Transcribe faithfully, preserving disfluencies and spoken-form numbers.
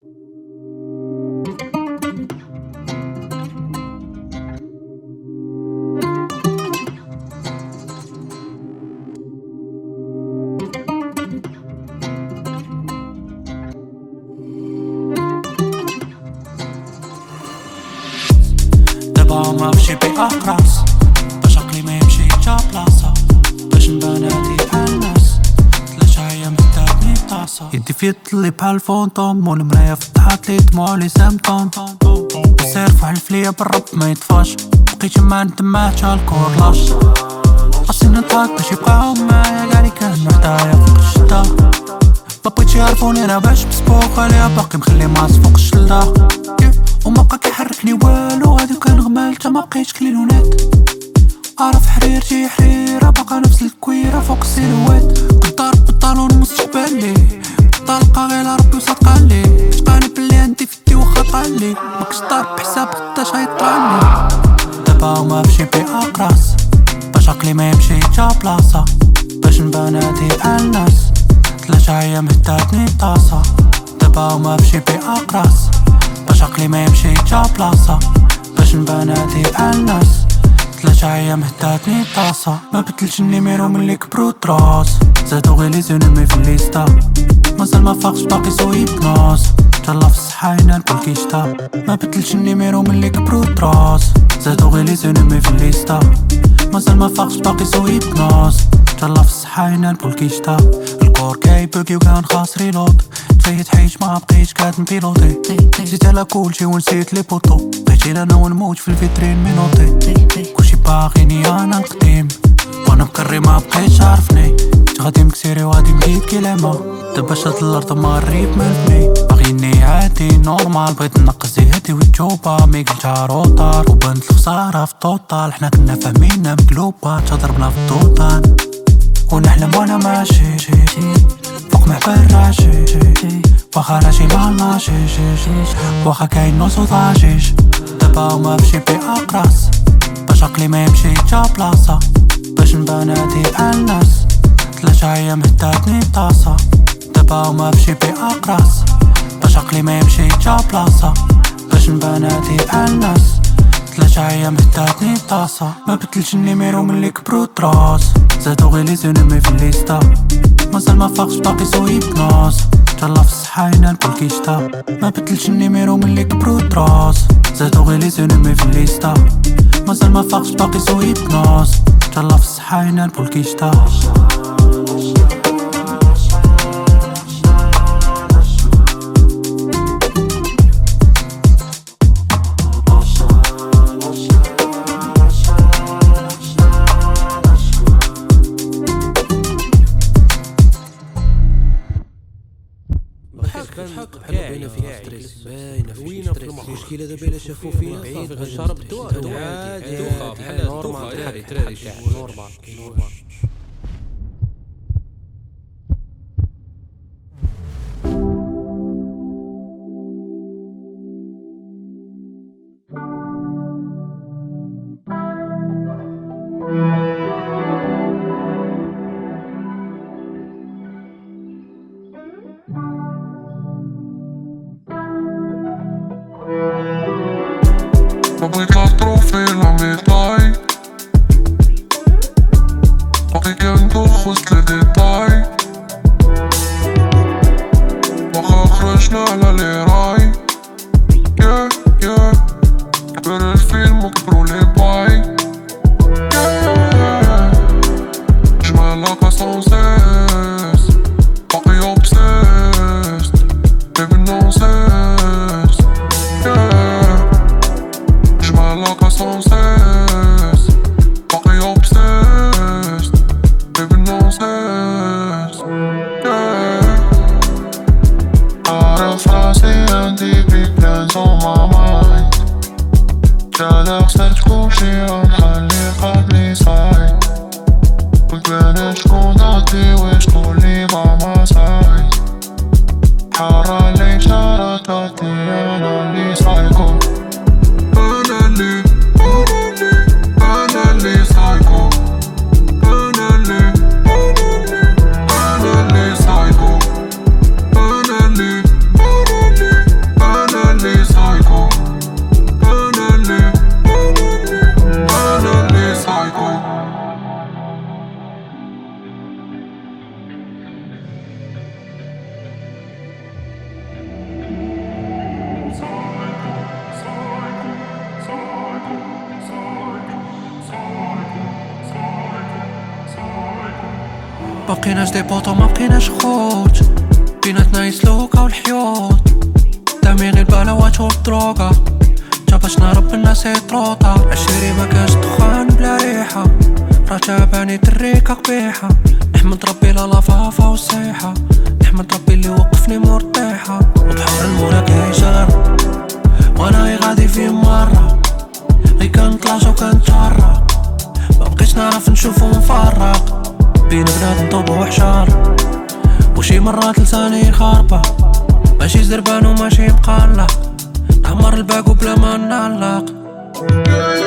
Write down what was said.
دابا ما بشي بأقراص باش عقلي ما يمشي جا بلاصة باش نباناتي بحال الناس تلاشا أيام هداتني بطاسة يدي في طلي بحال فونطوم والمرايا فتحات لي دموع لي سامطون بسير فحلف ليا بالرب ما يطفاش بقيت ما ندمعتش هالكورلاش خاصني نضحك باش يبقاو معايا كاع لي كان محتايا فوق الشتا ما بغيتش يعرفوني انا باش بسبوق عليها باقي مخلي ماس فوق الشلدة وما بقى كيحركني والو غادي كنغمال تا ما بقيتش كلينونات عارف حريرتي حريرة باقا نفس الكويرة فوق السيلوات كنت ضارب بالطالون مستقبلي طلقة غير ربي وصدقالي شقاني بلي عندي فدي وخا طالي ماكش ضارب بحساب غداش غيطلعني دابا ما بشي بأقراص باش عقلي ما يمشي جا بلاصة باش نباناتي بحال الناس تلاشا أيام هداتني بطاسة دابا ما بشي بأقراص باش عقلي ما يمشي جا بلاصة باش نباناتي بحال الناس تلاشا أيام هداتني بطاسة ما بدلش النيميرو ملي كبرو دراس زادو غير لي زونومي في الليستا مازال ما فاقش باقي سو هيبنوز تهلا في الصحة هنا نقول كيشتا ما بدلش النيميرو ملي كبرو دراس زادو غير لي زونومي في الليستا مازال ما فاقش باقي سو هيبنوز تهلا في الصحة هنا نقول كيشتا الكور كايبوكي وكان خاص ريلود تفايت حيت ما بقيتش قاد نبيلوطي زيت على كلشي ونسيت لي بوطو بغيتي انا ونموت في الفيترين مينوطي كلشي باغيني انا القديم وانا مكري ما بقيتش عارفني غادي مكسيري وغادي مجيب كلامة دابا شاد الارض ما الريب مالفني باغيني عادي نورمال بغيت نقص زيهاتي والجوبة ميقلتها روطار وبانت الخسارة في الطوطال حنا كنا فاهمينها مقلوبة تضربنا في الدوطان ونحلم وانا ماشي فوق محبر راشي واخا راشي مع الماشي واخا كاين نص وضاجيج دابا ما بشي بأقراص باش عقلي ما يمشي جا بلاصة باش نباناتي بحال الناس تلاشا أيام هداتني بطاسة دابا ما بشي بأقراص باش عقلي ما يمشي جا بلاصة باش نباناتي بحال الناس تلاشا أيام هداتني بطاسة ما بدلش النيميرو ملي كبرو دراس زادو غير لي زونومي في الليستا مازال ما فاقش باقي سو هيبنوز تهلا في الصحة هنا نقول كيشتا ما بدلش النيميرو ملي كبرو دراس زادو غير لي زونومي في الليستا مازال ما فاقش باقي سو هيبنوز تهلا في الصحة هنا نقول كيشتا باينه فيها ستريس باينه فيها ستريس المشكله دابا الا شافوا فينا بعيد شرب الدواء عادي دوخه بحال نورمال تراري تراري نورمال نورمال ما بغيت لا تروفي لا ميطاي باقي كندوخ وسط لي ديطاي واخا خرجنا على لي راي يا يا كبر الفيلم وكبرو لي باي يا جمالك سون سيس باقي اوبسيست بيبي نونسيس جمالك سون سيس باقي اوبسيست بيبي نونسيس مبقيناش دي بوطو مبقيناش خوت، بيناتنا يسلوكا والحيوط، دامي غير البلاوات والدروغا، جاباش نهرب الناس يطروطا، عشيري مكاش دخان بلا ريحة، راه جاباني تريكا قبيحة، نحمد ربي لا لافافا والسيحة، نحمد ربي اللي وقفني مرتاحة، وبحر المولا كيجر وانا غادي في مرة، غي كنطلعش وكنتشرق، مبقيتش نعرف نشوفو مفرق، بين بنادم طوب وحشار، وشي مرات لساني خاربة، ماشي زربان وماشي مقلق، نعمر الباقو بلا ما نعلق.